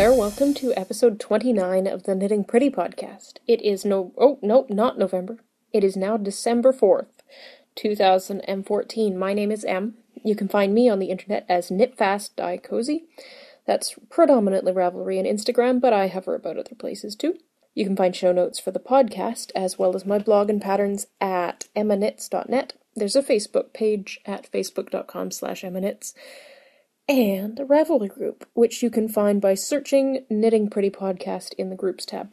there, welcome to episode 29 of the Knitting Pretty podcast. It is not November. It is now December 4th, 2014. My name is Em. You can find me on the internet as KnitFastDieCozy. That's predominantly Ravelry and Instagram, but I hover about other places too. You can find show notes for the podcast, as well as my blog and patterns at emmaknits.net. There's a Facebook page at facebook.com/emmaknits. And a Ravelry group, which you can find by searching Knitting Pretty Podcast in the Groups tab.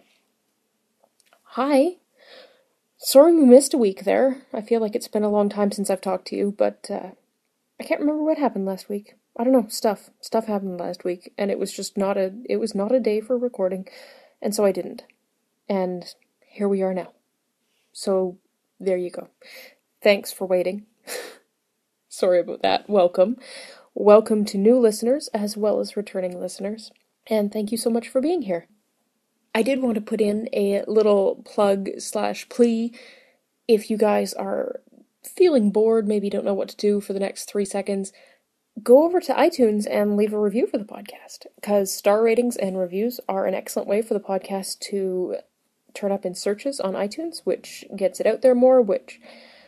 Hi! Sorry we missed a week there. I feel like it's been a long time since I've talked to you, but I can't remember what happened last week. I don't know, stuff happened last week, and it was not a day for recording, and so I didn't. And here we are now. So, there you go. Thanks for waiting. Sorry about that. Welcome. Welcome to new listeners, as well as returning listeners, and thank you so much for being here. I did want to put in a little plug/plea. If you guys are feeling bored, maybe don't know what to do for the next 3 seconds, go over to iTunes and leave a review for the podcast, because star ratings and reviews are an excellent way for the podcast to turn up in searches on iTunes, which gets it out there more, which,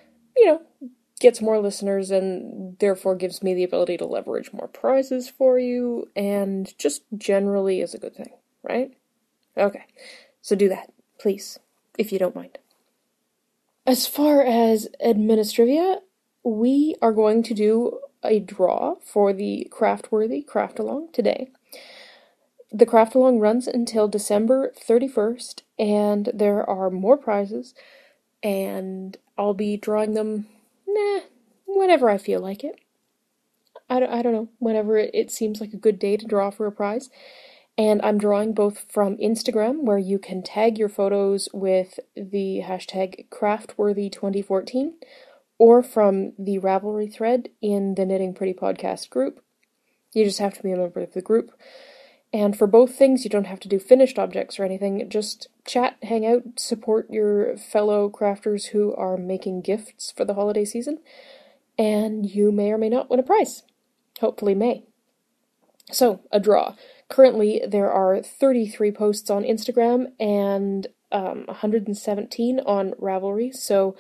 gets more listeners and therefore gives me the ability to leverage more prizes for you, and just generally is a good thing, right? Okay, so do that, please, if you don't mind. As far as Administrivia, we are going to do a draw for the Craftworthy Craft-Along today. The Craft-Along runs until December 31st, and there are more prizes, and I'll be drawing them whenever I feel like it. I don't know, whenever it seems like a good day to draw for a prize. And I'm drawing both from Instagram, where you can tag your photos with the hashtag Craftworthy2014, or from the Ravelry thread in the Knitting Pretty Podcast group. You just have to be a member of the group. And for both things, you don't have to do finished objects or anything. Just chat, hang out, support your fellow crafters who are making gifts for the holiday season, and you may or may not win a prize. Hopefully may. So, a draw. Currently, there are 33 posts on Instagram and 117 on Ravelry, so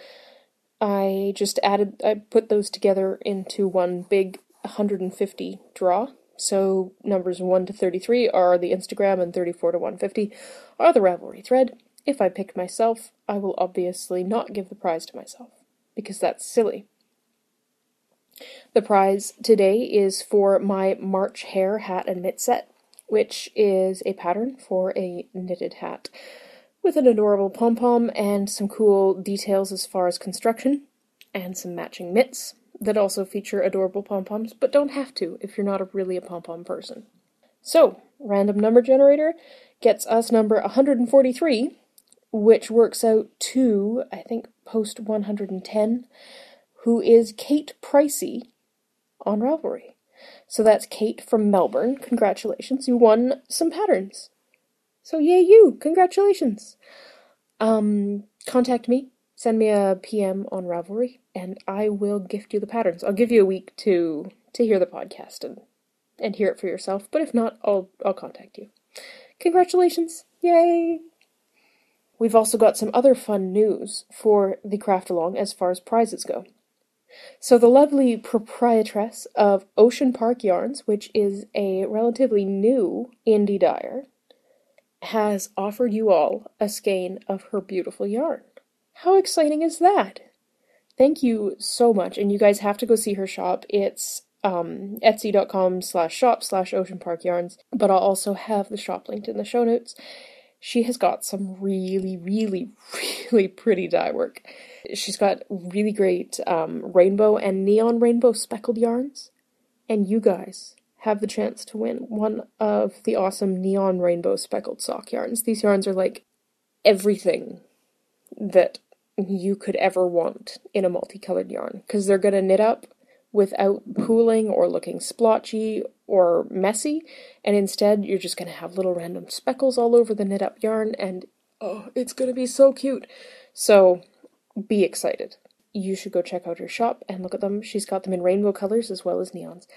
I put those together into one big 150 draw. So numbers 1 to 33 are the Instagram, and 34 to 150 are the Ravelry thread. If I pick myself, I will obviously not give the prize to myself, because that's silly. The prize today is for my March Hare hat and mitt set, which is a pattern for a knitted hat with an adorable pom-pom and some cool details as far as construction, and some matching mitts that also feature adorable pom-poms, but don't have to if you're not really a pom-pom person. So, random number generator gets us number 143, which works out to, I think, post 110, who is Kate Pricey on Ravelry. So that's Kate from Melbourne. Congratulations, you won some patterns. So yay you! Congratulations! Contact me. Send me a PM on Ravelry, and I will gift you the patterns. I'll give you a week to hear the podcast and hear it for yourself, but if not, I'll contact you. Congratulations! Yay! We've also got some other fun news for the Craft-Along as far as prizes go. So the lovely proprietress of Ocean Park Yarns, which is a relatively new indie dyer, has offered you all a skein of her beautiful yarn. How exciting is that? Thank you so much, and you guys have to go see her shop. It's etsy.com/shop/oceanparkyarns, but I'll also have the shop linked in the show notes. She has got some really, really, really pretty dye work. She's got really great rainbow and neon rainbow speckled yarns, and you guys have the chance to win one of the awesome neon rainbow speckled sock yarns. These yarns are like everything that you could ever want in a multicolored yarn, because they're going to knit up without pooling or looking splotchy or messy, and instead you're just going to have little random speckles all over the knit up yarn, and it's going to be so cute. So be excited. You should go check out her shop and look at them. She's got them in rainbow colors as well as neons,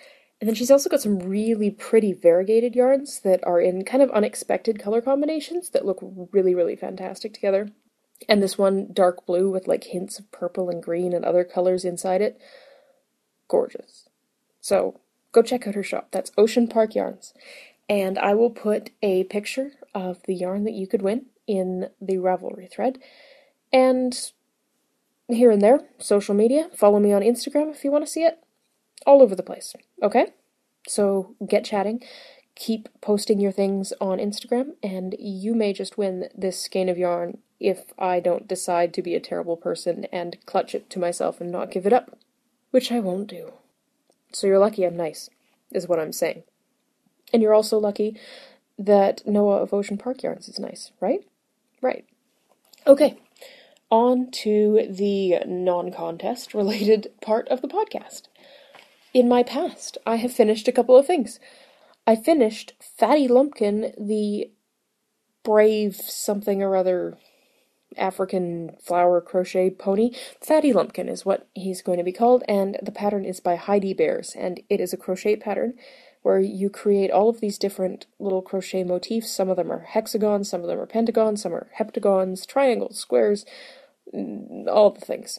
And then she's also got some really pretty variegated yarns that are in kind of unexpected color combinations that look really, really fantastic together. And this one, dark blue with like hints of purple and green and other colors inside it. Gorgeous. So go check out her shop. That's Ocean Park Yarns. And I will put a picture of the yarn that you could win in the Ravelry thread. And here and there, social media. Follow me on Instagram if you want to see it. All over the place. Okay? So get chatting. Keep posting your things on Instagram, and you may just win this skein of yarn if I don't decide to be a terrible person and clutch it to myself and not give it up. Which I won't do. So you're lucky I'm nice, is what I'm saying. And you're also lucky that Noah of Ocean Park Yarns is nice, right? Right. Okay, on to the non-contest related part of the podcast. In my past, I have finished a couple of things. I finished Fatty Lumpkin, the brave something or other African flower crochet pony. Fatty Lumpkin is what he's going to be called, and the pattern is by Heidi Bears, and it is a crochet pattern where you create all of these different little crochet motifs. Some of them are hexagons, some of them are pentagons, some are heptagons, triangles, squares, all the things.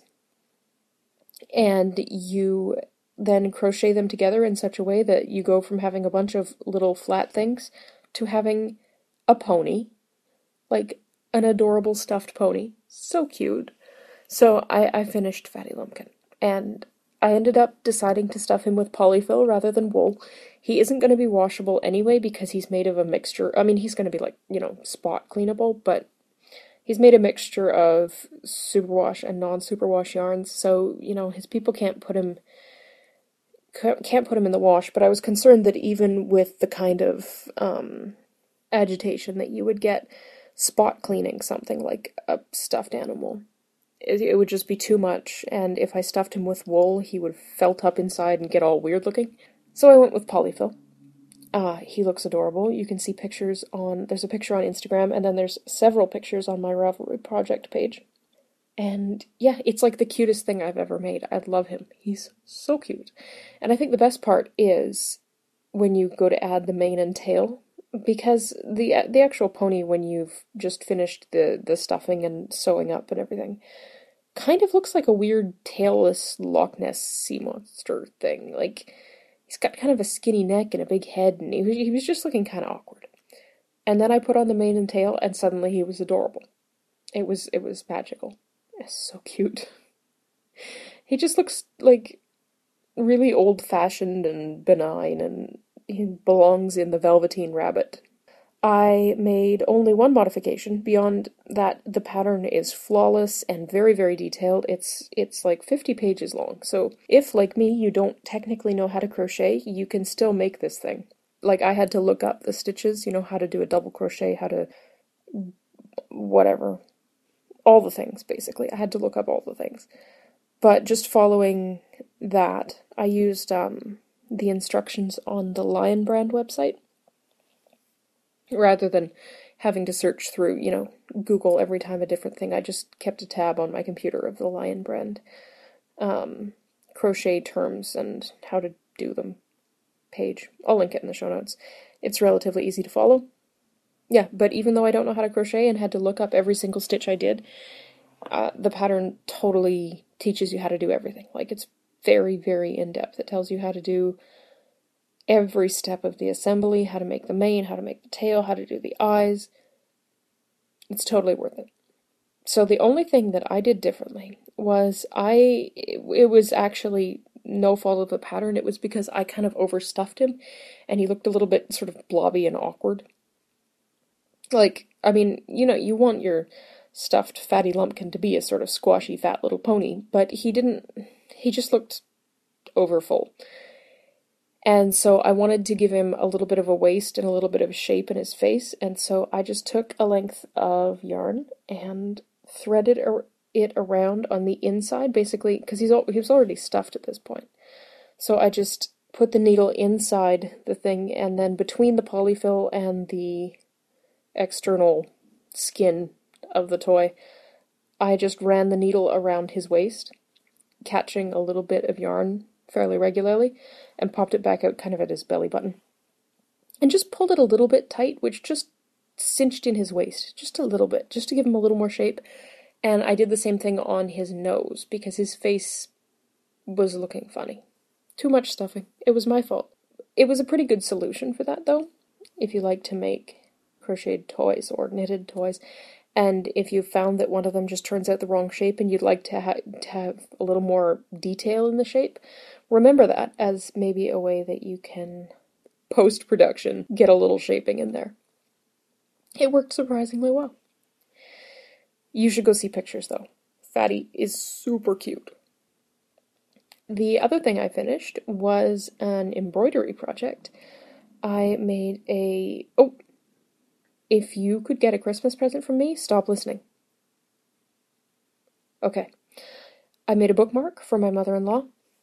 And you then crochet them together in such a way that you go from having a bunch of little flat things to having a pony, like an adorable stuffed pony. So cute. So I finished Fatty Lumpkin, and I ended up deciding to stuff him with polyfill rather than wool. He isn't going to be washable anyway because he's made of a mixture. I mean, he's going to be like, spot cleanable, but he's made a mixture of superwash and non-superwash yarns, so, his people can't put him in the wash, but I was concerned that even with the kind of agitation that you would get spot cleaning something like a stuffed animal, it would just be too much, and if I stuffed him with wool, he would felt up inside and get all weird looking. So I went with polyfill. He looks adorable. You can see pictures there's a picture on Instagram, and then there's several pictures on my Ravelry project page. And yeah, it's like the cutest thing I've ever made. I love him. He's so cute. And I think the best part is when you go to add the mane and tail, because the actual pony, when you've just finished the stuffing and sewing up and everything, kind of looks like a weird tailless Loch Ness sea monster thing. Like, he's got kind of a skinny neck and a big head, and he was just looking kind of awkward. And then I put on the mane and tail, and suddenly he was adorable. It was magical. It's so cute. He just looks like really old-fashioned and benign, and he belongs in the Velveteen Rabbit. I made only one modification. Beyond that, the pattern is flawless and very, very detailed. It's like 50 pages long. So if, like me, you don't technically know how to crochet, you can still make this thing. Like, I had to look up the stitches, how to do a double crochet, how to whatever. All the things, basically. I had to look up all the things. But just following that, I used the instructions on the Lion Brand website, rather than having to search through, Google every time a different thing. I just kept a tab on my computer of the Lion Brand crochet terms and how to do them page. I'll link it in the show notes. It's relatively easy to follow. Yeah, but even though I don't know how to crochet and had to look up every single stitch I did, the pattern totally teaches you how to do everything. Like, it's very, very in-depth. It tells you how to do every step of the assembly, how to make the mane, how to make the tail, how to do the eyes. It's totally worth it. So the only thing that I did differently was it was actually no fault of the pattern. It was because I kind of overstuffed him, and he looked a little bit sort of blobby and awkward. Like, I mean, you want your stuffed Fatty Lumpkin to be a sort of squashy, fat little pony, but he just looked overfull. And so I wanted to give him a little bit of a waist and a little bit of shape in his face, and so I just took a length of yarn and threaded it around on the inside, basically, because he was already stuffed at this point. So I just put the needle inside the thing, and then between the polyfill and the external skin of the toy, I just ran the needle around his waist, catching a little bit of yarn fairly regularly and popped it back out kind of at his belly button. And just pulled it a little bit tight, which just cinched in his waist, just a little bit, just to give him a little more shape. And I did the same thing on his nose, because his face was looking funny. Too much stuffing. It was my fault. It was a pretty good solution for that, though, if you like to make crocheted toys or knitted toys. And if you found that one of them just turns out the wrong shape and you'd like to have a little more detail in the shape, remember that as maybe a way that you can, post-production, get a little shaping in there. It worked surprisingly well. You should go see pictures, though. Fatty is super cute. The other thing I finished was an embroidery project. I made a... Oh! If you could get a Christmas present from me, stop listening. Okay. I made a bookmark for my mother-in-law.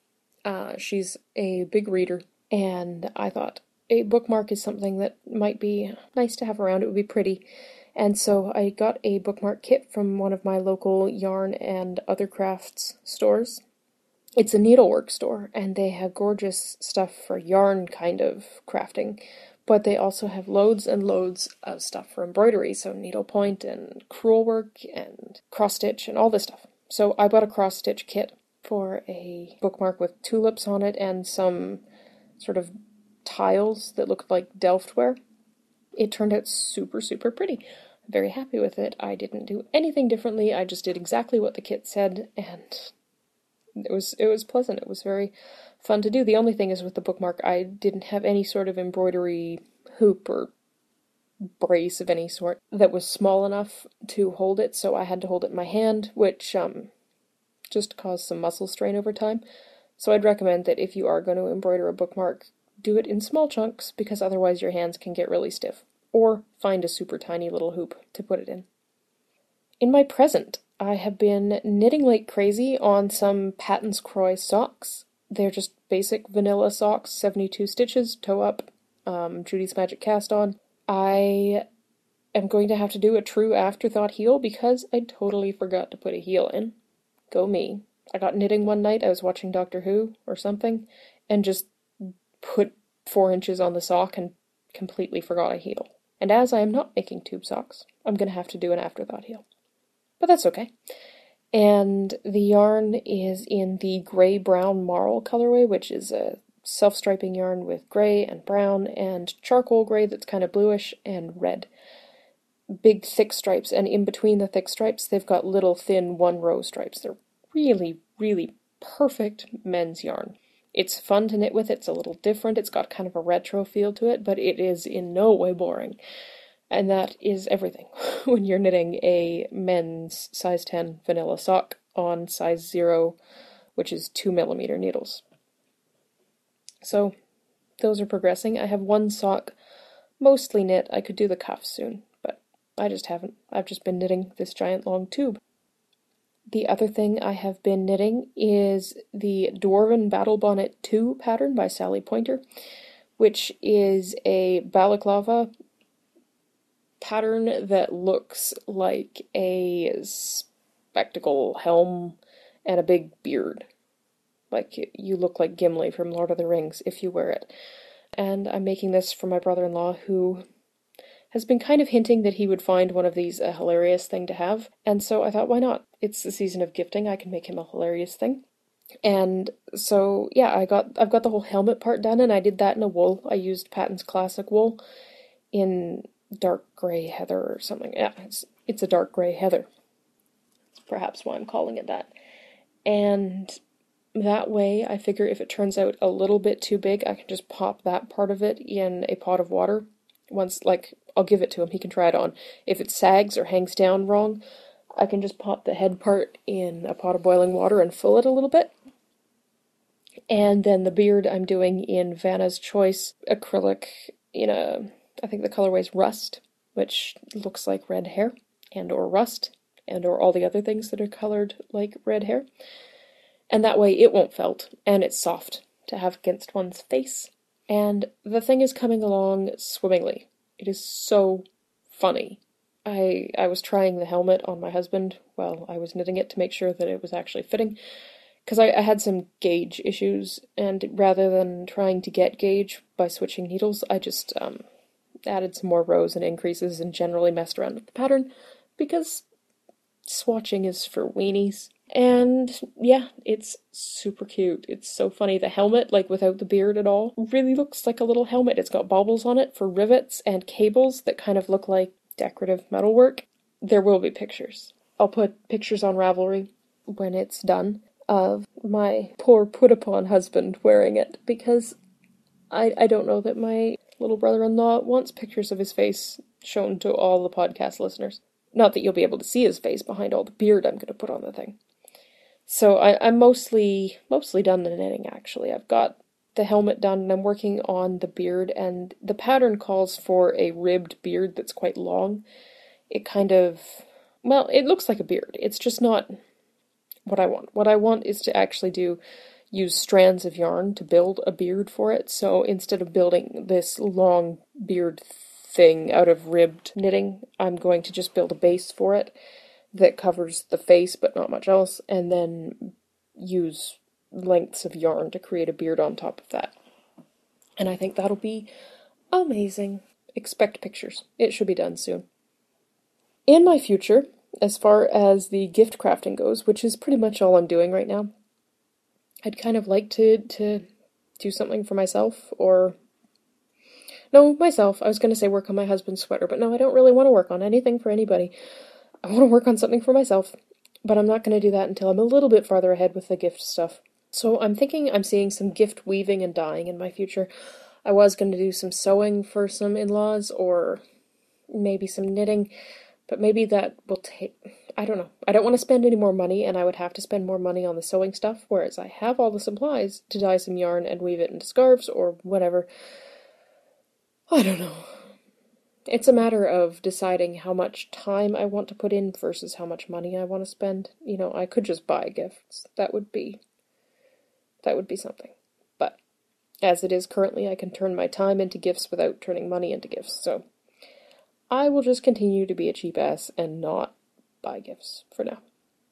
She's a big reader, and I thought a bookmark is something that might be nice to have around. It would be pretty. And so I got a bookmark kit from one of my local yarn and other crafts stores. It's a needlework store, and they have gorgeous stuff for yarn kind of crafting, but they also have loads and loads of stuff for embroidery, so needlepoint and crewel work and cross-stitch and all this stuff. So I bought a cross-stitch kit for a bookmark with tulips on it and some sort of tiles that looked like Delftware. It turned out super, super pretty. I'm very happy with it. I didn't do anything differently. I just did exactly what the kit said, and it was pleasant. It was very fun to do. The only thing is with the bookmark, I didn't have any sort of embroidery hoop or brace of any sort that was small enough to hold it, so I had to hold it in my hand, which just caused some muscle strain over time. So I'd recommend that if you are going to embroider a bookmark, do it in small chunks, because otherwise your hands can get really stiff. Or find a super tiny little hoop to put it in. In my present, I have been knitting like crazy on some Patons Kroy socks. They're just basic vanilla socks, 72 stitches, toe up, Judy's Magic Cast on. I am going to have to do a true afterthought heel because I totally forgot to put a heel in. Go me. I got knitting one night, I was watching Doctor Who or something, and just put 4 inches on the sock and completely forgot a heel. And as I am not making tube socks, I'm going to have to do an afterthought heel. But that's okay. And the yarn is in the gray-brown marl colorway, which is a self-striping yarn with gray and brown and charcoal gray that's kind of bluish and red. Big thick stripes, and in between the thick stripes they've got little thin one-row stripes. They're really, really perfect men's yarn. It's fun to knit with. It's a little different. It's got kind of a retro feel to it, but it is in no way boring. And that is everything when you're knitting a men's size 10 vanilla sock on size 0, which is 2mm needles. So those are progressing. I have one sock mostly knit. I could do the cuffs soon, but I just haven't. I've just been knitting this giant long tube. The other thing I have been knitting is the Dwarven Battle Bonnet 2 pattern by Sally Pointer, which is a balaclava pattern that looks like a spectacle helm and a big beard. Like, you look like Gimli from Lord of the Rings if you wear it. And I'm making this for my brother-in-law, who has been kind of hinting that he would find one of these a hilarious thing to have. And so I thought, why not? It's the season of gifting, I can make him a hilarious thing. And so, yeah, I've got the whole helmet part done, and I did that in a wool. I used Patons Classic wool in dark gray heather or something. Yeah, it's a dark gray heather. That's perhaps why I'm calling it that. And that way, I figure if it turns out a little bit too big, I can just pop that part of it in a pot of water. Once, like, I'll give it to him, he can try it on. If it sags or hangs down wrong, I can just pop the head part in a pot of boiling water and fill it a little bit. And then the beard I'm doing in Vanna's Choice acrylic in I think the colorway's Rust, which looks like red hair, and or rust, and or all the other things that are colored like red hair. And that way it won't felt, and it's soft to have against one's face. And the thing is coming along swimmingly. It is so funny. I was trying the helmet on my husband while I was knitting it to make sure that it was actually fitting, because I had some gauge issues, and rather than trying to get gauge by switching needles, I just added some more rows and increases and generally messed around with the pattern, because swatching is for weenies. And yeah, it's super cute. It's so funny. The helmet, like without the beard at all, really looks like a little helmet. It's got baubles on it for rivets and cables that kind of look like decorative metalwork. There will be pictures. I'll put pictures on Ravelry when it's done of my poor put-upon husband wearing it, because I don't know that my little brother-in-law wants pictures of his face shown to all the podcast listeners. Not that you'll be able to see his face behind all the beard I'm going to put on the thing. So I'm mostly done the knitting, actually. I've got the helmet done, and I'm working on the beard, and the pattern calls for a ribbed beard that's quite long. It kind of, well, it looks like a beard. It's just not what I want. What I want is to actually use strands of yarn to build a beard for it. So instead of building this long beard thing out of ribbed knitting, I'm going to just build a base for it that covers the face but not much else, and then use lengths of yarn to create a beard on top of that. And I think that'll be amazing. Expect pictures. It should be done soon. In my future, as far as the gift crafting goes, which is pretty much all I'm doing right now, I'd kind of like to do something for myself, or... No, myself. I was going to say work on my husband's sweater, but no, I don't really want to work on anything for anybody. I want to work on something for myself, but I'm not going to do that until I'm a little bit farther ahead with the gift stuff. So I'm thinking I'm seeing some gift weaving and dyeing in my future. I was going to do some sewing for some in-laws, or maybe some knitting, but maybe that will take... I don't know. I don't want to spend any more money, and I would have to spend more money on the sewing stuff, whereas I have all the supplies to dye some yarn and weave it into scarves or whatever. I don't know. It's a matter of deciding how much time I want to put in versus how much money I want to spend. You know, I could just buy gifts. That would be something. But as it is currently, I can turn my time into gifts without turning money into gifts. So I will just continue to be a cheap ass and not buy gifts for now.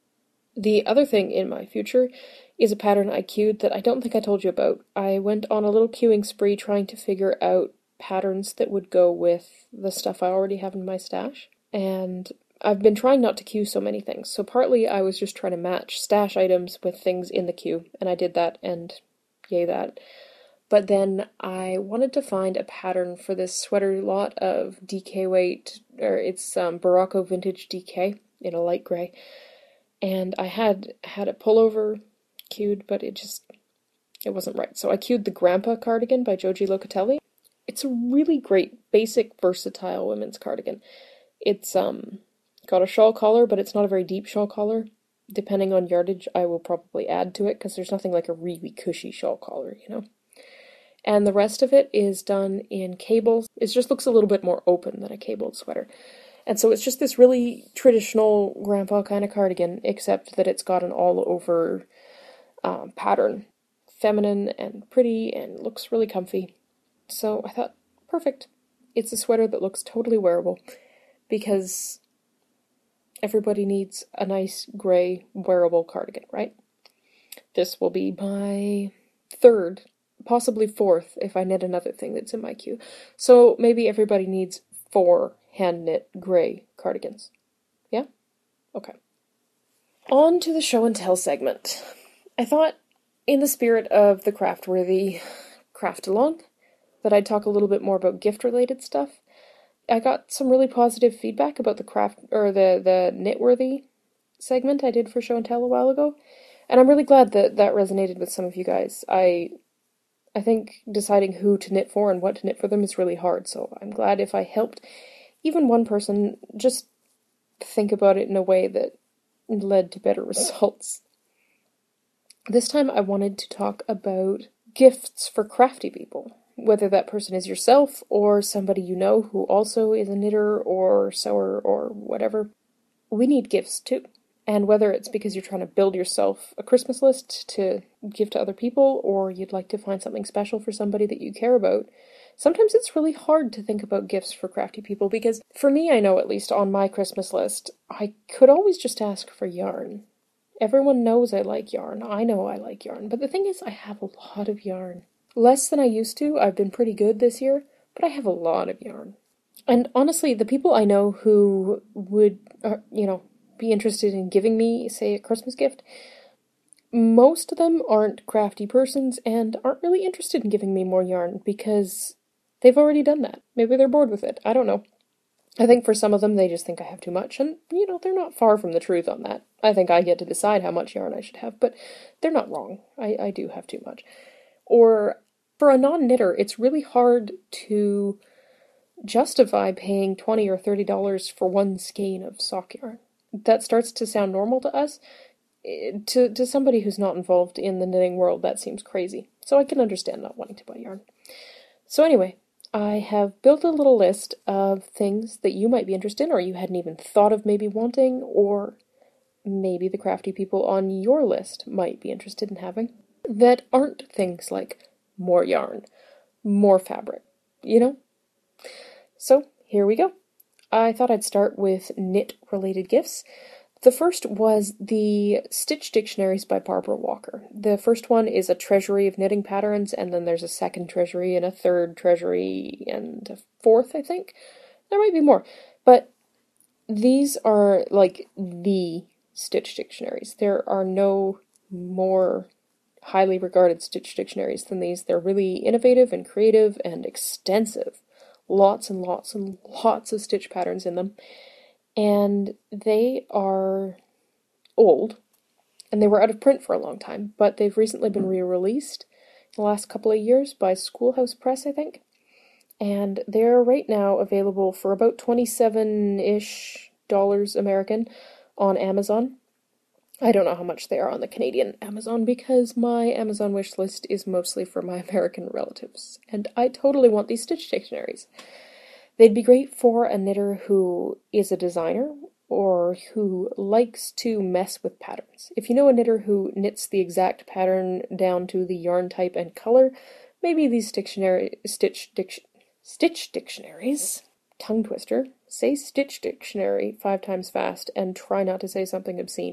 The other thing in my future is a pattern I queued that I don't think I told you about. I went on a little queuing spree trying to figure out patterns that would go with the stuff I already have in my stash, and I've been trying not to queue so many things. So partly I was just trying to match stash items with things in the queue, and I did that, and yay that. But then I wanted to find a pattern for this sweater lot of DK weight, or it's Barocco Vintage DK in a light grey, and I had a pullover queued, but it wasn't right. So I queued the Grandpa cardigan by Joji Locatelli. It's a really great, basic, versatile women's cardigan. It's got a shawl collar, but it's not a very deep shawl collar. Depending on yardage, I will probably add to it, because there's nothing like a really cushy shawl collar, you know? And the rest of it is done in cables. It just looks a little bit more open than a cabled sweater. And so it's just this really traditional grandpa kind of cardigan, except that it's got an all-over pattern. Feminine and pretty and looks really comfy. So I thought, perfect. It's a sweater that looks totally wearable, because everybody needs a nice gray wearable cardigan, right? This will be my third, possibly fourth, if I knit another thing that's in my queue. So maybe everybody needs 4 hand-knit gray cardigans. Yeah? Okay. On to the show and tell segment. I thought, in the spirit of the Craftworthy Craft-Along, that I'd talk a little bit more about gift-related stuff. I got some really positive feedback about the the Knitworthy segment I did for Show and Tell a while ago, and I'm really glad that resonated with some of you guys. I think deciding who to knit for and what to knit for them is really hard, so I'm glad if I helped even one person just think about it in a way that led to better results. This time I wanted to talk about gifts for crafty people. Whether that person is yourself or somebody you know who also is a knitter or sewer or whatever, we need gifts too. And whether it's because you're trying to build yourself a Christmas list to give to other people, or you'd like to find something special for somebody that you care about, sometimes it's really hard to think about gifts for crafty people, because for me, I know at least on my Christmas list, I could always just ask for yarn. Everyone knows I like yarn. I know I like yarn. But the thing is, I have a lot of yarn. Less than I used to. I've been pretty good this year, but I have a lot of yarn. And honestly, the people I know who would, be interested in giving me, say, a Christmas gift, most of them aren't crafty persons and aren't really interested in giving me more yarn because they've already done that. Maybe they're bored with it. I don't know. I think for some of them, they just think I have too much, and, they're not far from the truth on that. I think I get to decide how much yarn I should have, but they're not wrong. I do have too much. Or, for a non-knitter, it's really hard to justify paying $20 or $30 for one skein of sock yarn. That starts to sound normal to us. To somebody who's not involved in the knitting world, that seems crazy. So I can understand not wanting to buy yarn. So anyway, I have built a little list of things that you might be interested in, or you hadn't even thought of maybe wanting, or maybe the crafty people on your list might be interested in having, that aren't things like more yarn, more fabric, So, here we go. I thought I'd start with knit-related gifts. The first was the Stitch Dictionaries by Barbara Walker. The first one is a treasury of knitting patterns, and then there's a second treasury and a third treasury and a fourth, I think. There might be more. But these are like the Stitch Dictionaries. There are no more highly regarded Stitch Dictionaries than these. They're really innovative and creative and extensive. Lots and lots and lots of stitch patterns in them. And they are old, and they were out of print for a long time, but they've recently been re-released in the last couple of years by Schoolhouse Press, I think. And they're right now available for about $27-ish American on Amazon. I don't know how much they are on the Canadian Amazon because my Amazon wish list is mostly for my American relatives, and I totally want these Stitch Dictionaries. They'd be great for a knitter who is a designer or who likes to mess with patterns. If you know a knitter who knits the exact pattern down to the yarn type and color, maybe these Stitch Dictionaries, tongue twister, say Stitch Dictionary 5 times fast and try not to say something obscene.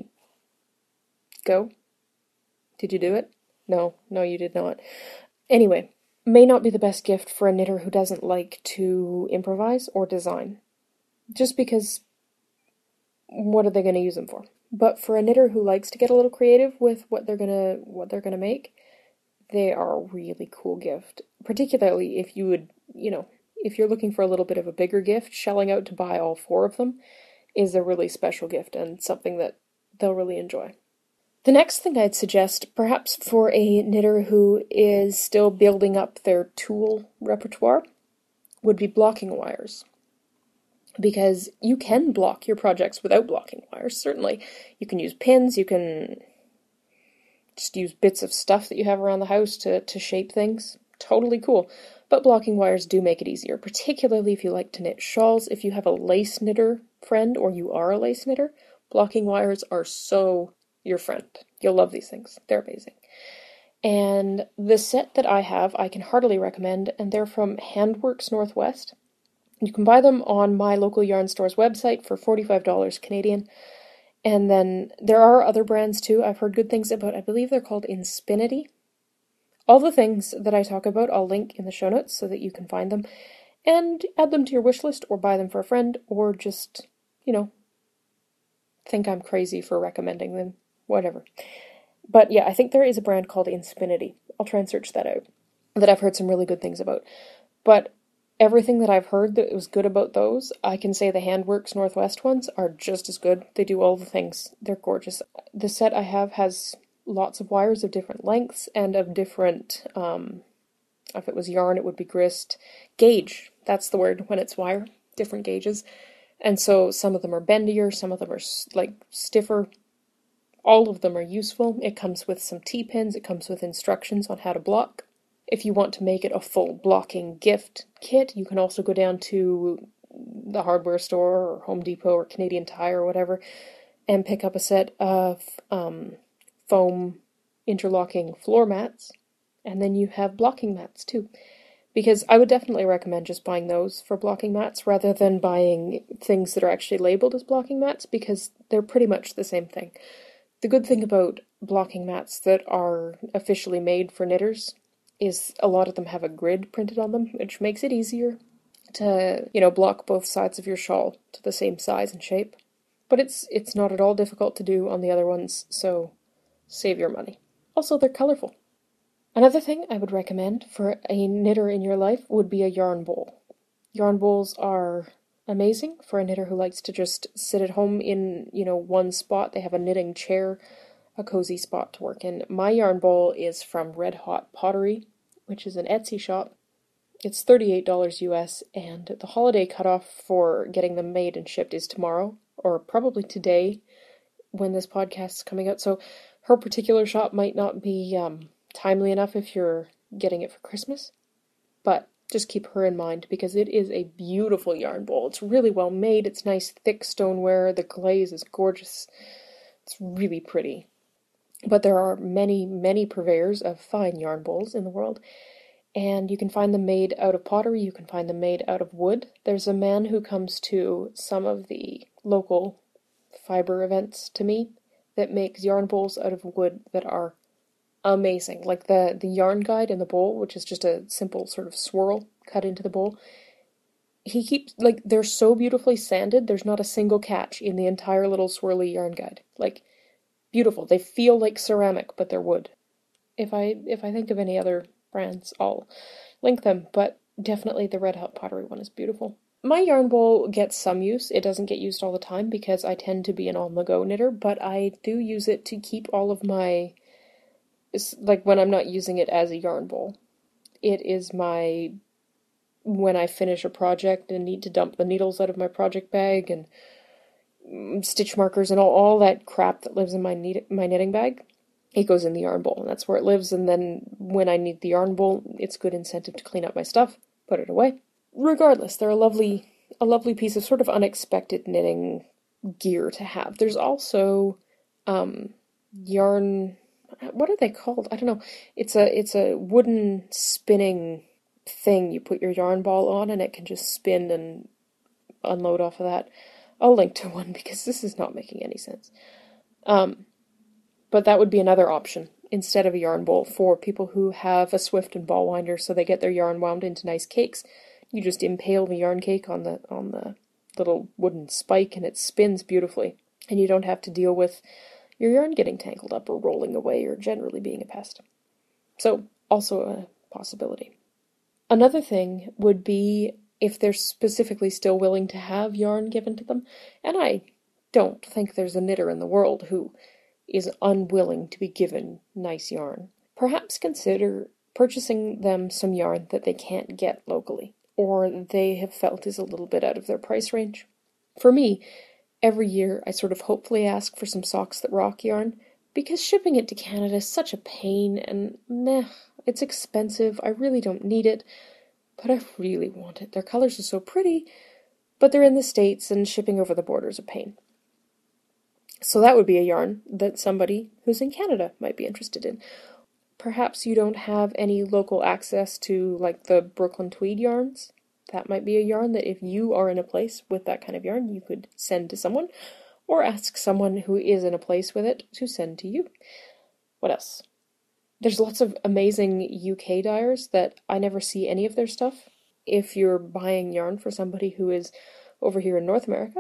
Go. Did you do it? No, you did not. Anyway, may not be the best gift for a knitter who doesn't like to improvise or design. Just because, what are they going to use them for? But for a knitter who likes to get a little creative with what they're gonna make, they are a really cool gift. Particularly if you would, if you're looking for a little bit of a bigger gift, shelling out to buy all 4 of them is a really special gift and something that they'll really enjoy. The next thing I'd suggest, perhaps for a knitter who is still building up their tool repertoire, would be blocking wires. Because you can block your projects without blocking wires, certainly. You can use pins, you can just use bits of stuff that you have around the house to shape things. Totally cool. But blocking wires do make it easier, particularly if you like to knit shawls. If you have a lace knitter friend, or you are a lace knitter, blocking wires are so your friend. You'll love these things. They're amazing. And the set that I have, I can heartily recommend, and they're from Handworks Northwest. You can buy them on my local yarn store's website for $45 Canadian. And then there are other brands too I've heard good things about. I believe they're called Inspinity. All the things that I talk about I'll link in the show notes so that you can find them and add them to your wish list or buy them for a friend or just, think I'm crazy for recommending them. Whatever. But yeah, I think there is a brand called Inspinity. I'll try and search that out. That I've heard some really good things about. But everything that I've heard that was good about those, I can say the Handworks Northwest ones are just as good. They do all the things. They're gorgeous. The set I have has lots of wires of different lengths and of different, if it was yarn, it would be grist. Gauge, that's the word when it's wire. Different gauges. And so some of them are bendier, some of them are stiffer. All of them are useful. It comes with some T-pins. It comes with instructions on how to block. If you want to make it a full blocking gift kit, you can also go down to the hardware store or Home Depot or Canadian Tire or whatever and pick up a set of foam interlocking floor mats. And then you have blocking mats too. Because I would definitely recommend just buying those for blocking mats rather than buying things that are actually labeled as blocking mats because they're pretty much the same thing. The good thing about blocking mats that are officially made for knitters is a lot of them have a grid printed on them, which makes it easier to, block both sides of your shawl to the same size and shape. But it's not at all difficult to do on the other ones, so save your money. Also, they're colorful. Another thing I would recommend for a knitter in your life would be a yarn bowl. Yarn bowls are amazing for a knitter who likes to just sit at home in, one spot. They have a knitting chair, a cozy spot to work in. My yarn bowl is from Red Hot Pottery, which is an Etsy shop. It's $38 US, and the holiday cutoff for getting them made and shipped is tomorrow, or probably today when this podcast is coming out. So her particular shop might not be timely enough if you're getting it for Christmas, but just keep her in mind because it is a beautiful yarn bowl. It's really well made. It's nice, thick stoneware. The glaze is gorgeous. It's really pretty. But there are many, many purveyors of fine yarn bowls in the world, and you can find them made out of pottery. You can find them made out of wood. There's a man who comes to some of the local fiber events to me that makes yarn bowls out of wood that are amazing. Like the yarn guide in the bowl, which is just a simple sort of swirl cut into the bowl. He keeps, they're so beautifully sanded, there's not a single catch in the entire little swirly yarn guide. Beautiful. They feel like ceramic, but they're wood. If I think of any other brands, I'll link them, but definitely the Red Hot Pottery one is beautiful. My yarn bowl gets some use. It doesn't get used all the time because I tend to be an on-the-go knitter, but I do use it to keep all of my, when I'm not using it as a yarn bowl. It is when I finish a project and need to dump the needles out of my project bag and stitch markers and all that crap that lives in my knitting bag, it goes in the yarn bowl, and that's where it lives. And then when I need the yarn bowl, it's good incentive to clean up my stuff, put it away. Regardless, they're a lovely piece of sort of unexpected knitting gear to have. There's also yarn. What are they called? I don't know. It's a wooden spinning thing. You put your yarn ball on, and it can just spin and unload off of that. I'll link to one because this is not making any sense. But that would be another option instead of a yarn bowl for people who have a Swift and ball winder, so they get their yarn wound into nice cakes. You just impale the yarn cake on the little wooden spike, and it spins beautifully. And you don't have to deal with your yarn getting tangled up or rolling away or generally being a pest. So, also a possibility. Another thing would be if they're specifically still willing to have yarn given to them, and I don't think there's a knitter in the world who is unwilling to be given nice yarn, perhaps consider purchasing them some yarn that they can't get locally, or they have felt is a little bit out of their price range. For me, every year I sort of hopefully ask for some Socks That Rock yarn, because shipping it to Canada is such a pain, and it's expensive. I really don't need it, but I really want it. Their colors are so pretty, but they're in the States, and shipping over the border is a pain. So that would be a yarn that somebody who's in Canada might be interested in. Perhaps you don't have any local access to, the Brooklyn Tweed yarns. That might be a yarn that if you are in a place with that kind of yarn, you could send to someone, or ask someone who is in a place with it to send to you. What else? There's lots of amazing UK dyers that I never see any of their stuff. If you're buying yarn for somebody who is over here in North America,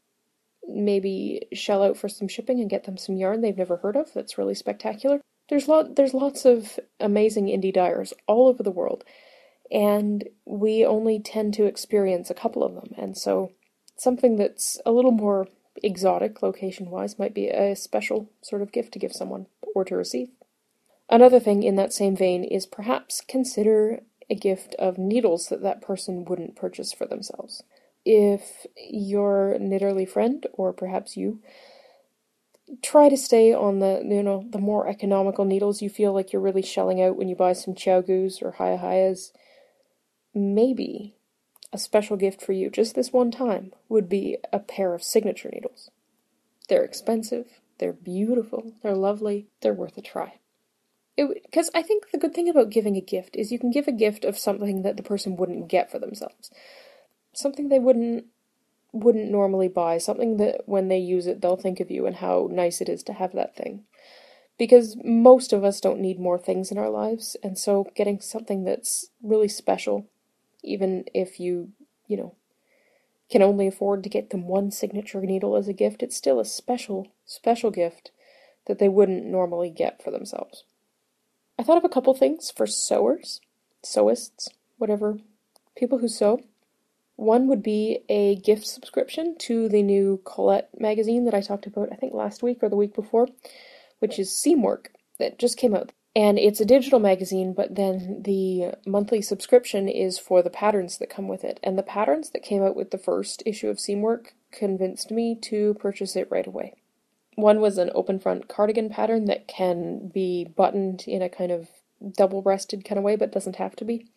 maybe shell out for some shipping and get them some yarn they've never heard of that's really spectacular. There's lots of amazing indie dyers all over the world, and we only tend to experience a couple of them, and so something that's a little more exotic location-wise might be a special sort of gift to give someone or to receive. Another thing in that same vein is perhaps consider a gift of needles that person wouldn't purchase for themselves. If your knitterly friend, or perhaps you, try to stay on the more economical needles you feel like you're really shelling out when you buy some ChiaoGus or Hayahayas, maybe a special gift for you just this one time would be a pair of signature needles. They're expensive, they're beautiful, they're lovely, they're worth a try. Because I think the good thing about giving a gift is you can give a gift of something that the person wouldn't get for themselves. Something they wouldn't wouldn't normally buy, something that when they use it, they'll think of you and how nice it is to have that thing. Because most of us don't need more things in our lives, and so getting something that's really special, even if you can only afford to get them one signature needle as a gift, it's still a special, special gift that they wouldn't normally get for themselves. I thought of a couple things for sewers, sewists, whatever, people who sew. One would be a gift subscription to the new Colette magazine that I talked about, I think last week or the week before, which is Seamwork, that just came out. And it's a digital magazine, but then the monthly subscription is for the patterns that come with it. And the patterns that came out with the first issue of Seamwork convinced me to purchase it right away. One was an open front cardigan pattern that can be buttoned in a kind of double-breasted kind of way, but doesn't have to be.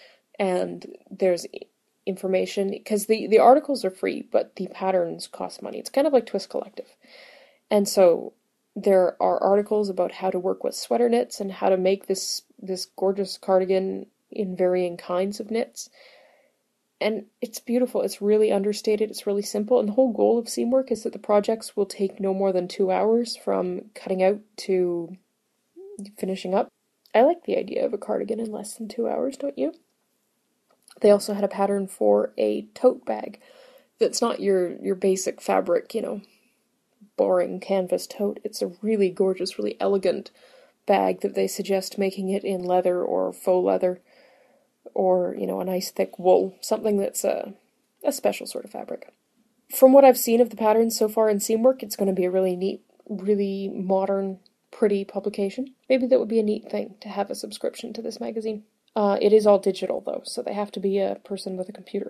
And there's information, because the articles are free, but the patterns cost money. It's kind of like Twist Collective. And so there are articles about how to work with sweater knits and how to make this gorgeous cardigan in varying kinds of knits. And it's beautiful. It's really understated. It's really simple. And the whole goal of Seamwork is that the projects will take no more than 2 hours from cutting out to finishing up. I like the idea of a cardigan in less than 2 hours, don't you? They also had a pattern for a tote bag that's not your basic fabric, boring canvas tote. It's a really gorgeous, really elegant bag that they suggest making it in leather or faux leather or, a nice thick wool, something that's a special sort of fabric. From what I've seen of the patterns so far in Seamwork, it's going to be a really neat, really modern, pretty publication. Maybe that would be a neat thing to have a subscription to this magazine. It is all digital though, so they have to be a person with a computer.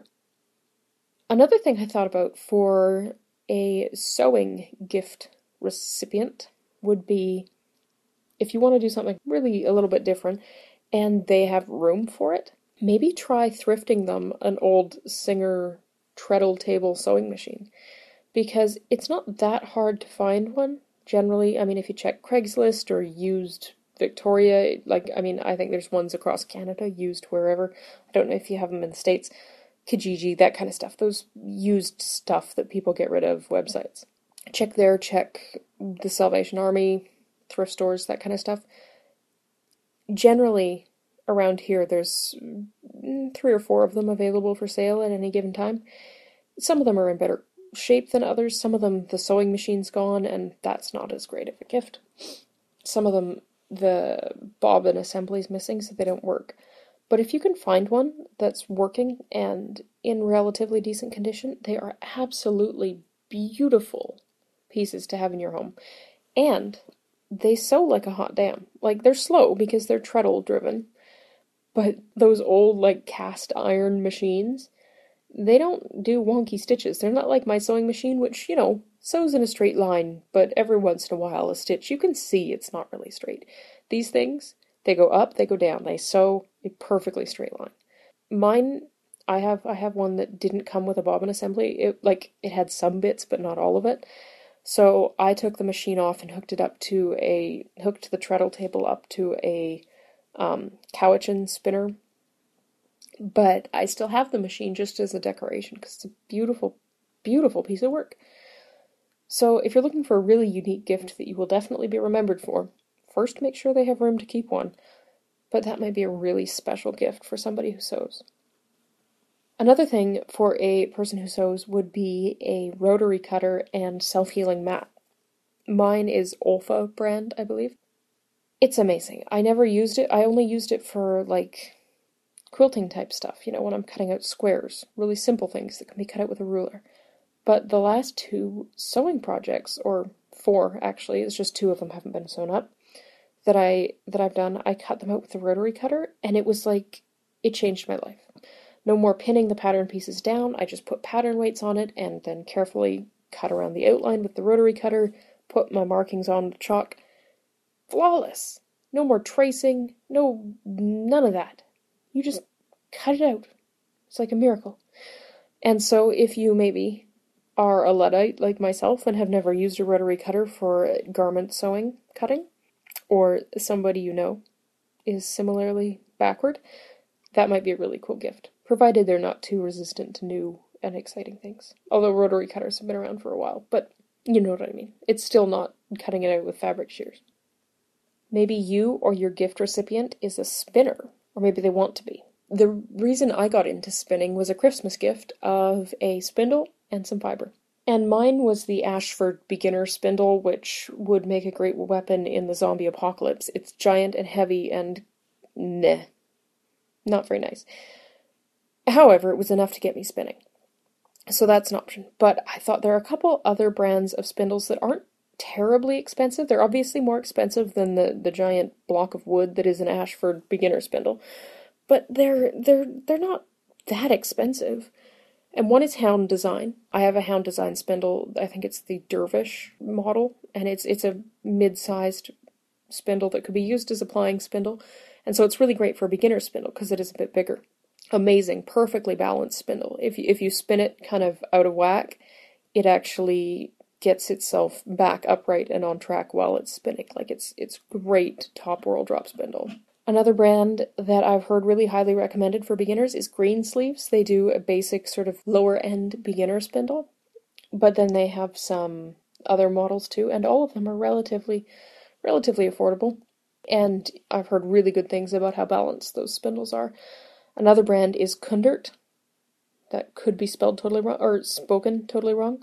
Another thing I thought about for a sewing gift recipient would be, if you want to do something really a little bit different and they have room for it, maybe try thrifting them an old Singer treadle table sewing machine, because it's not that hard to find one. Generally, if you check Craigslist or used Victoria, I think there's ones across Canada, used wherever. I don't know if you have them in the States. Kijiji, that kind of stuff. Those used stuff that people get rid of websites. Check the Salvation Army, thrift stores, that kind of stuff. Generally, around here, there's 3 or 4 of them available for sale at any given time. Some of them are in better shape than others. Some of them, the sewing machine's gone, and that's not as great of a gift. Some of them, the bobbin assembly's missing, so they don't work. But if you can find one that's working and in relatively decent condition, they are absolutely beautiful pieces to have in your home. And they sew like a hot damn. They're slow because they're treadle driven. But those old, cast iron machines, they don't do wonky stitches. They're not like my sewing machine, which, sews in a straight line, but every once in a while a stitch, you can see it's not really straight. These things, they go up, they go down. They sew a perfectly straight line. Mine, I have one that didn't come with a bobbin assembly. It had some bits, but not all of it. So I took the machine off and hooked the treadle table up to a Cowichan spinner. But I still have the machine just as a decoration because it's a beautiful, beautiful piece of work. So if you're looking for a really unique gift that you will definitely be remembered for, first make sure they have room to keep one. But that might be a really special gift for somebody who sews. Another thing for a person who sews would be a rotary cutter and self-healing mat. Mine is Olfa brand, I believe. It's amazing. I never used it. I only used it for, quilting type stuff, when I'm cutting out squares. Really simple things that can be cut out with a ruler. But the last 2 sewing projects, or 4 actually, it's just 2 of them haven't been sewn up, that I've done, I cut them out with a rotary cutter, and it was it changed my life. No more pinning the pattern pieces down, I just put pattern weights on it, and then carefully cut around the outline with the rotary cutter, put my markings on the chalk. Flawless! No more tracing, none of that. You just cut it out. It's like a miracle. And so if you maybe are a Luddite like myself and have never used a rotary cutter for garment sewing cutting, or somebody you know is similarly backward, that might be a really cool gift, provided they're not too resistant to new and exciting things. Although rotary cutters have been around for a while, but you know what I mean. It's still not cutting it out with fabric shears. Maybe you or your gift recipient is a spinner, or maybe they want to be. The reason I got into spinning was a Christmas gift of a spindle and some fiber. And mine was the Ashford beginner spindle, which would make a great weapon in the zombie apocalypse. It's giant and heavy and not very nice. However, it was enough to get me spinning. So that's an option. But I thought there are a couple other brands of spindles that aren't terribly expensive. They're obviously more expensive than the giant block of wood that is an Ashford beginner spindle. But they're not that expensive. And one is Hound Design. I have a Hound Design spindle. I think it's the Dervish model, and it's a mid-sized spindle that could be used as a plying spindle. And so it's really great for a beginner spindle because it is a bit bigger. Amazing, perfectly balanced spindle. If you spin it kind of out of whack, it actually gets itself back upright and on track while it's spinning. Like it's great top whirl drop spindle. Another brand that I've heard really highly recommended for beginners is Greensleeves. They do a basic sort of lower end beginner spindle, but then they have some other models too, and all of them are relatively affordable. And I've heard really good things about how balanced those spindles are. Another brand is Kundert. That could be spelled totally wrong, or spoken totally wrong.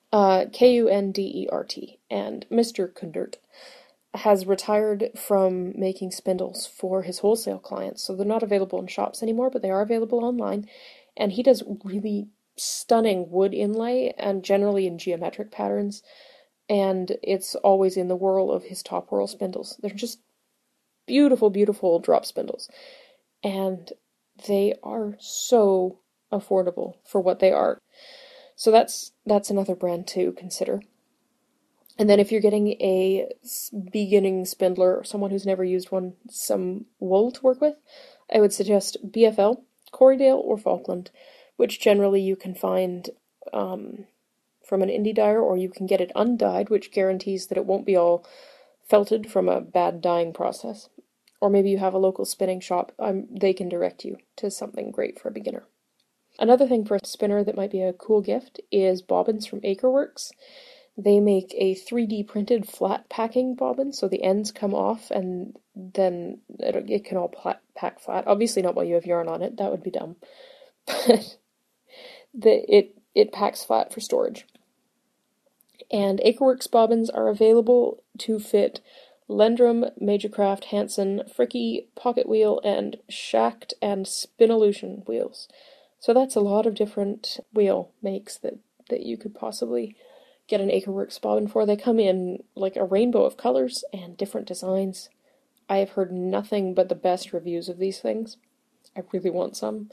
Kundert. And Mr. Kundert has retired from making spindles for his wholesale clients. So they're not available in shops anymore, but they are available online. And he does really stunning wood inlay and generally in geometric patterns. And it's always in the whirl of his top whirl spindles. They're just beautiful, beautiful drop spindles. And they are so affordable for what they are. So that's another brand to consider. And then if you're getting a beginning spindler or someone who's never used one, some wool to work with, I would suggest BFL, Corriedale, or Falkland, which generally you can find from an indie dyer, or you can get it undyed, which guarantees that it won't be all felted from a bad dyeing process. Or maybe you have a local spinning shop, they can direct you to something great for a beginner. Another thing for a spinner that might be a cool gift is bobbins from Acreworks. They make a 3D printed flat packing bobbin, so the ends come off and then it can all pack flat. Obviously not while you have yarn on it, that would be dumb. But it packs flat for storage. And Acreworks bobbins are available to fit Lendrum, Majorcraft, Hanson, Fricke, Pocket Wheel, and Schacht and Spinolution wheels. So that's a lot of different wheel makes that you could possibly get an Acreworks bobbin for. They come in like a rainbow of colors and different designs. I have heard nothing but the best reviews of these things. I really want some.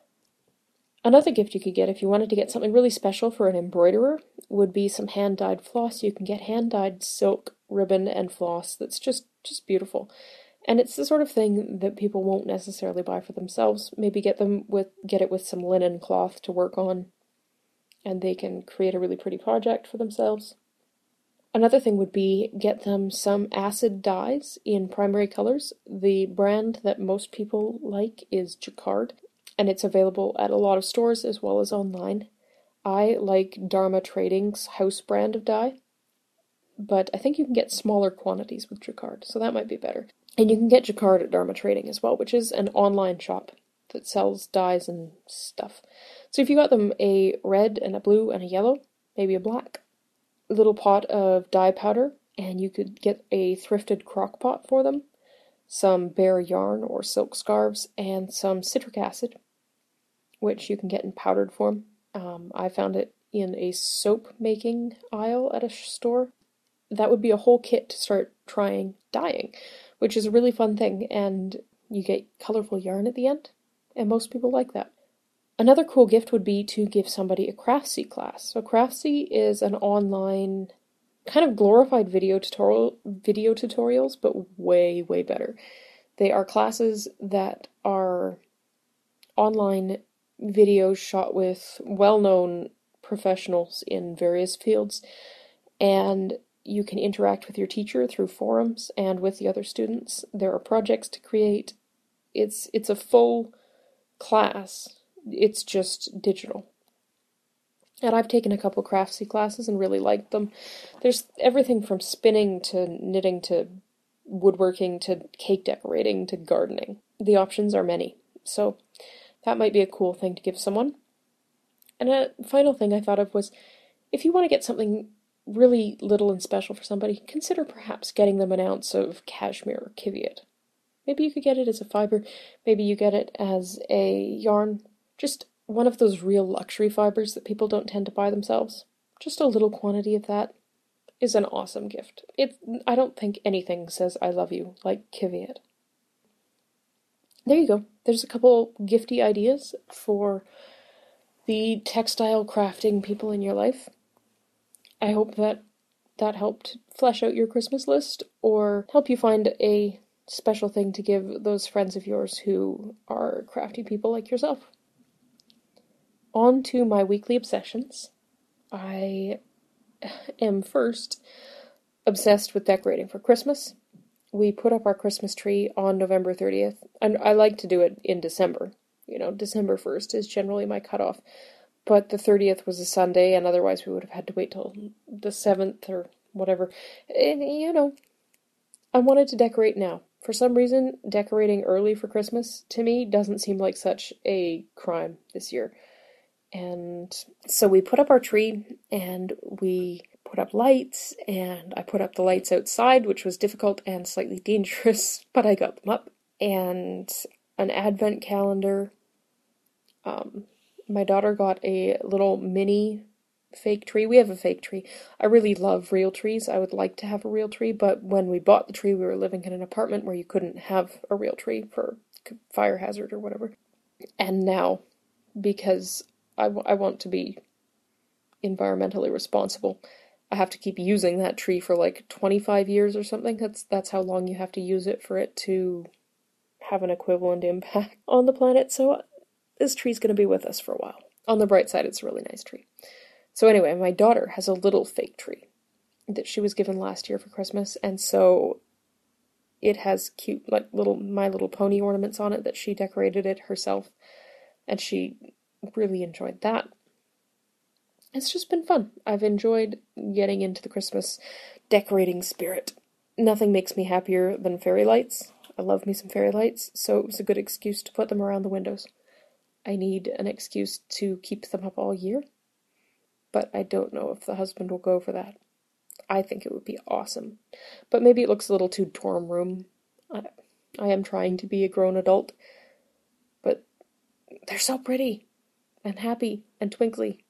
Another gift you could get if you wanted to get something really special for an embroiderer would be some hand-dyed floss. You can get hand-dyed silk ribbon and floss that's just beautiful. And it's the sort of thing that people won't necessarily buy for themselves. Maybe get it with some linen cloth to work on, and they can create a really pretty project for themselves. Another thing would be get them some acid dyes in primary colors. The brand that most people like is Jacquard, and it's available at a lot of stores as well as online. I like Dharma Trading's house brand of dye, but I think you can get smaller quantities with Jacquard, so that might be better. And you can get Jacquard at Dharma Trading as well, which is an online shop that sells dyes and stuff. So if you got them a red and a blue and a yellow, maybe a black, little pot of dye powder, and you could get a thrifted crock pot for them, some bare yarn or silk scarves, and some citric acid, which you can get in powdered form. I found it in a soap making aisle at a store. That would be a whole kit to start trying dyeing, which is a really fun thing, and you get colorful yarn at the end, and most people like that. Another cool gift would be to give somebody a Craftsy class. So Craftsy is an online kind of glorified video tutorials, but way, way better. They are classes that are online videos shot with well-known professionals in various fields, and you can interact with your teacher through forums and with the other students. There are projects to create. It's a full class. It's just digital. And I've taken a couple craftsy classes and really liked them. There's everything from spinning to knitting to woodworking to cake decorating to gardening. The options are many. So that might be a cool thing to give someone. And a final thing I thought of was, if you want to get something really little and special for somebody, consider perhaps getting them an ounce of cashmere or Kiviot. Maybe you could get it as a fiber, maybe you get it as a yarn, just one of those real luxury fibers that people don't tend to buy themselves. Just a little quantity of that is an awesome gift. I don't think anything says I love you like Kiviot. There you go. There's a couple gifty ideas for the textile crafting people in your life. I hope that helped flesh out your Christmas list or help you find a special thing to give those friends of yours who are crafty people like yourself. On to my weekly obsessions. I am first obsessed with decorating for Christmas. We put up our Christmas tree on November 30th, and I like to do it in December. December 1st is generally my cutoff, but the 30th was a Sunday, and otherwise we would have had to wait till the 7th or whatever. And, I wanted to decorate now. For some reason, decorating early for Christmas, to me, doesn't seem like such a crime this year. And so we put up our tree, and we put up lights, and I put up the lights outside, which was difficult and slightly dangerous, but I got them up. And an advent calendar. My daughter got a little mini fake tree. We have a fake tree. I really love real trees. I would like to have a real tree, but when we bought the tree, we were living in an apartment where you couldn't have a real tree for fire hazard or whatever. And now, because I want to be environmentally responsible, I have to keep using that tree for like 25 years or something. That's how long you have to use it for it to have an equivalent impact on the planet. So this tree's going to be with us for a while. On the bright side, it's a really nice tree. So anyway, my daughter has a little fake tree that she was given last year for Christmas, and so it has cute, like, little My Little Pony ornaments on it that she decorated it herself, and she really enjoyed that. It's just been fun. I've enjoyed getting into the Christmas decorating spirit. Nothing makes me happier than fairy lights. I love me some fairy lights, so it was a good excuse to put them around the windows. I need an excuse to keep them up all year, but I don't know if the husband will go for that. I think it would be awesome, but maybe it looks a little too dorm room. I am trying to be a grown adult, but they're so pretty and happy and twinkly.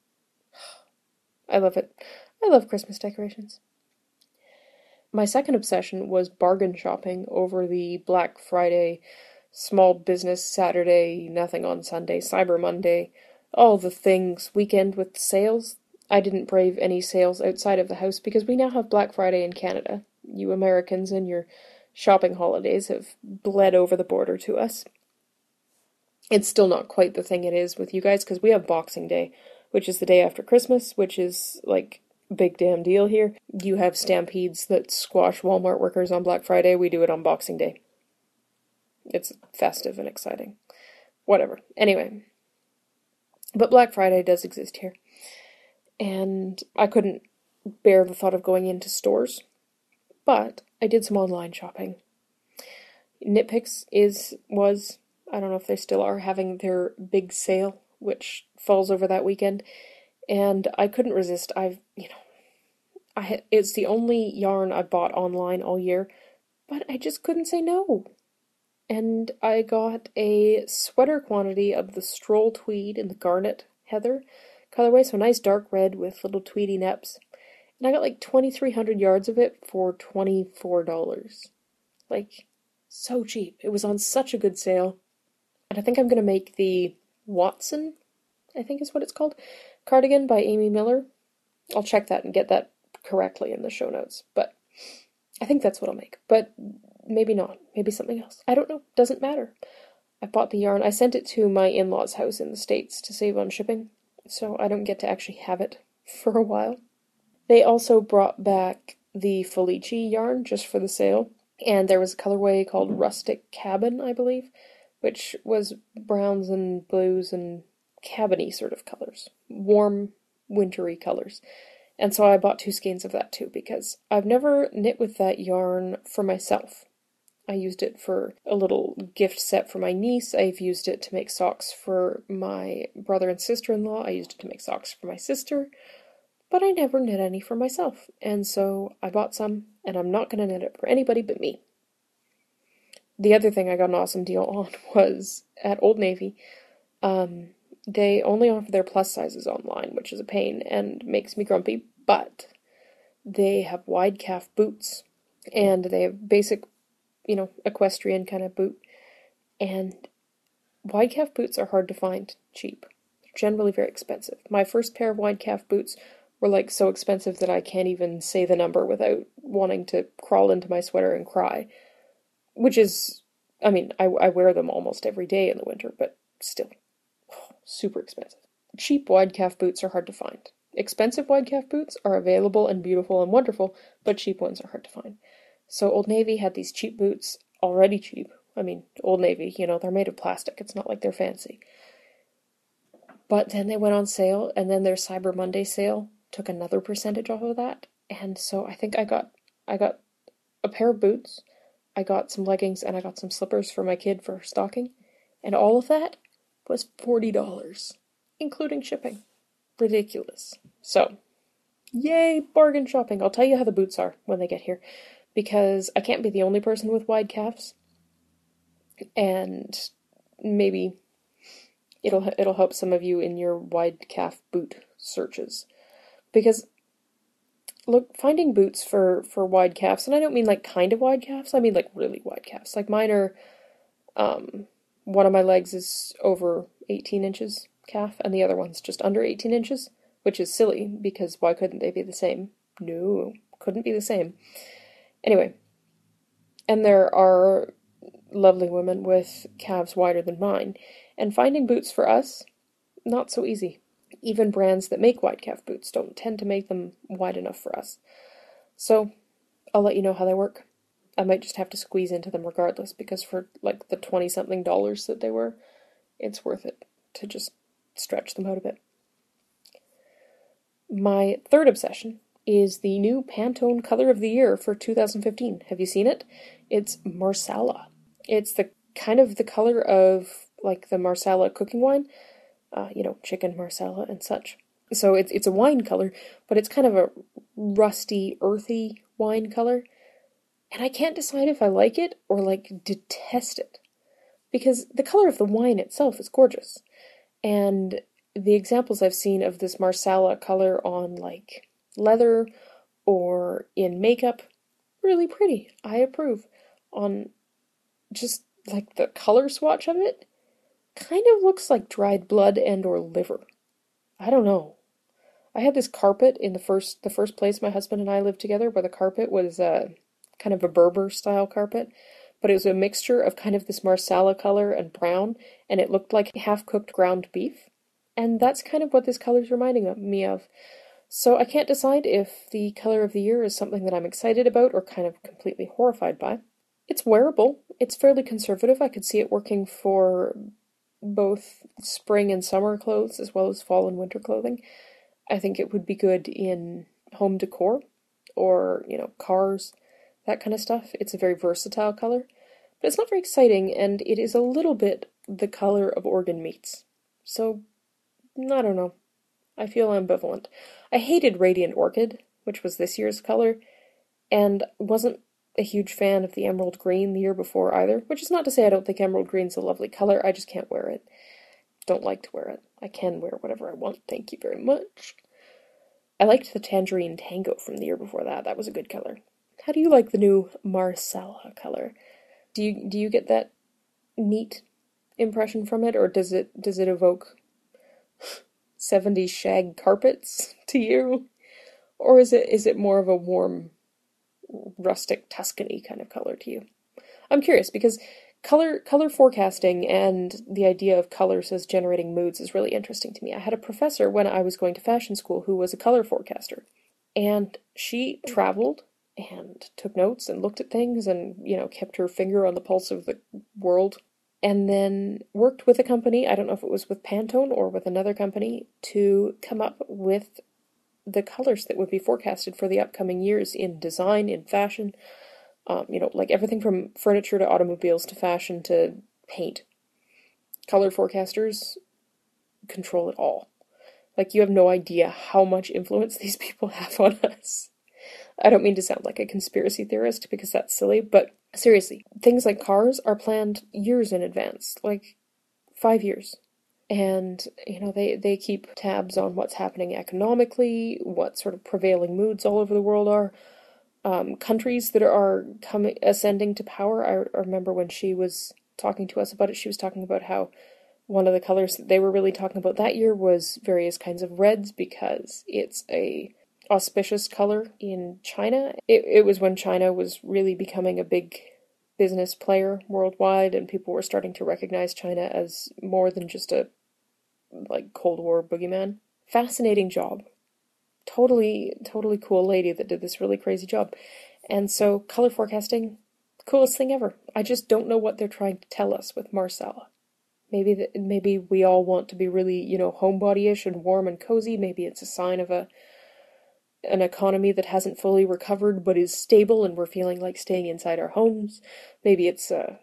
I love it. I love Christmas decorations. My second obsession was bargain shopping over the Black Friday, Small Business Saturday, Nothing on Sunday, Cyber Monday, all the things weekend with sales. I didn't brave any sales outside of the house because we now have Black Friday in Canada. You Americans and your shopping holidays have bled over the border to us. It's still not quite the thing it is with you guys because we have Boxing Day, which is the day after Christmas, which is like big damn deal here. You have stampedes that squash Walmart workers on Black Friday. We do it on Boxing Day. It's festive and exciting. Whatever. Anyway. But Black Friday does exist here. And I couldn't bear the thought of going into stores. But I did some online shopping. Knitpicks was, I don't know if they still are, having their big sale, which falls over that weekend. And I couldn't resist. It's the only yarn I bought online all year, but I just couldn't say no. And I got a sweater quantity of the Stroll Tweed in the Garnet Heather colorway, so a nice dark red with little tweedy neps. And I got like 2,300 yards of it for $24. Like, so cheap. It was on such a good sale. And I think I'm going to make the Watson, I think is what it's called, cardigan by Amy Miller. I'll check that and get that correctly in the show notes. But I think that's what I'll make. But maybe not. Maybe something else. I don't know. Doesn't matter. I bought the yarn. I sent it to my in-laws' house in the States to save on shipping, so I don't get to actually have it for a while. They also brought back the Felice yarn just for the sale, and there was a colorway called Rustic Cabin, I believe, which was browns and blues and cabiny sort of colors. Warm wintry colors. And so I bought 2 skeins of that too, because I've never knit with that yarn for myself. I used it for a little gift set for my niece. I've used it to make socks for my brother and sister-in-law. I used it to make socks for my sister. But I never knit any for myself. And so I bought some, and I'm not going to knit it for anybody but me. The other thing I got an awesome deal on was at Old Navy. They only offer their plus sizes online, which is a pain and makes me grumpy, but they have wide calf boots, and they have basic, equestrian kind of boot, and wide calf boots are hard to find cheap. They're generally very expensive. My first pair of wide calf boots were so expensive that I can't even say the number without wanting to crawl into my sweater and cry, which is, I wear them almost every day in the winter, but still, super expensive. Cheap wide calf boots are hard to find. Expensive wide calf boots are available and beautiful and wonderful, but cheap ones are hard to find. So Old Navy had these cheap boots, already cheap. Old Navy, they're made of plastic. It's not like they're fancy. But then they went on sale, and then their Cyber Monday sale took another percentage off of that. And so I think I got a pair of boots, I got some leggings, and I got some slippers for my kid for her stocking. And all of that was $40, including shipping. Ridiculous. So, yay, bargain shopping. I'll tell you how the boots are when they get here, because I can't be the only person with wide calves, and maybe it'll help some of you in your wide calf boot searches. Because, look, finding boots for wide calves, and I don't mean kind of wide calves, I mean really wide calves. Mine are, one of my legs is over 18 inches calf, and the other one's just under 18 inches, which is silly, because why couldn't they be the same? No, couldn't be the same. Anyway, and there are lovely women with calves wider than mine, and finding boots for us, not so easy. Even brands that make wide calf boots don't tend to make them wide enough for us. So, I'll let you know how they work. I might just have to squeeze into them regardless, because for the 20-something dollars that they were, it's worth it to just stretch them out a bit. My third obsession is the new Pantone Color of the Year for 2015. Have you seen it? It's Marsala. It's the color of the Marsala cooking wine, chicken Marsala and such. So it's a wine color, but it's kind of a rusty, earthy wine color. And I can't decide if I like it or detest it, because the color of the wine itself is gorgeous. And the examples I've seen of this Marsala color on leather or in makeup, really pretty. I approve. On just the color swatch of it, kind of looks like dried blood and or liver. I don't know. I had this carpet in the first place my husband and I lived together, where the carpet was kind of a Berber style carpet, but it was a mixture of kind of this Marsala color and brown, and it looked like half-cooked ground beef. And that's kind of what this color's reminding me of. So I can't decide if the color of the year is something that I'm excited about or kind of completely horrified by. It's wearable. It's fairly conservative. I could see it working for both spring and summer clothes as well as fall and winter clothing. I think it would be good in home decor or, cars, that kind of stuff. It's a very versatile color, but it's not very exciting, and it is a little bit the color of organ meats. So, I don't know. I feel ambivalent. I hated Radiant Orchid, which was this year's color, and wasn't a huge fan of the emerald green the year before either, which is not to say I don't think emerald green's a lovely color, I just can't wear it. Don't like to wear it. I can wear whatever I want, thank you very much. I liked the Tangerine Tango from the year before that. That was a good color. How do you like the new Marsala color? Do you get that neat impression from it, or does it evoke 70s shag carpets to you? Or is it more of a warm, rustic Tuscany kind of color to you? I'm curious, because color forecasting and the idea of colors as generating moods is really interesting to me. I had a professor when I was going to fashion school who was a color forecaster, and she traveled and took notes and looked at things and, kept her finger on the pulse of the world and then worked with a company, I don't know if it was with Pantone or with another company, to come up with the colors that would be forecasted for the upcoming years in design, in fashion, like everything from furniture to automobiles to fashion to paint. Color forecasters control it all. Like, you have no idea how much influence these people have on us. I don't mean to sound like a conspiracy theorist because that's silly, but seriously, things like cars are planned years in advance, like 5 years. And, they keep tabs on what's happening economically, what sort of prevailing moods all over the world are. Countries that are ascending to power. I remember when she was talking to us about it, she was talking about how one of the colors that they were really talking about that year was various kinds of reds because it's a auspicious color in China. It was when China was really becoming a big business player worldwide, and people were starting to recognize China as more than just a Cold War boogeyman. Fascinating job. Totally cool lady that did this really crazy job. And so color forecasting, coolest thing ever. I just don't know what they're trying to tell us with Marsala. Maybe we all want to be really, homebody-ish and warm and cozy. Maybe it's a sign of an economy that hasn't fully recovered but is stable and we're feeling like staying inside our homes. Maybe it's a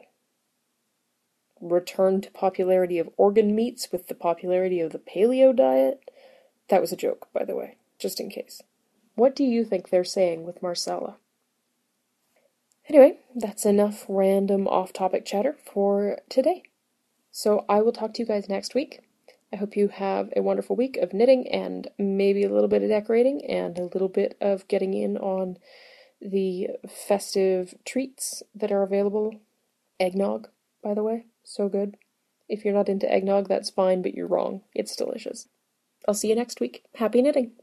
return to popularity of organ meats with the popularity of the paleo diet. That was a joke, by the way, just in case. What do you think they're saying with Marsala? Anyway, that's enough random off-topic chatter for today. So I will talk to you guys next week. I hope you have a wonderful week of knitting and maybe a little bit of decorating and a little bit of getting in on the festive treats that are available. Eggnog, by the way, so good. If you're not into eggnog, that's fine, but you're wrong. It's delicious. I'll see you next week. Happy knitting!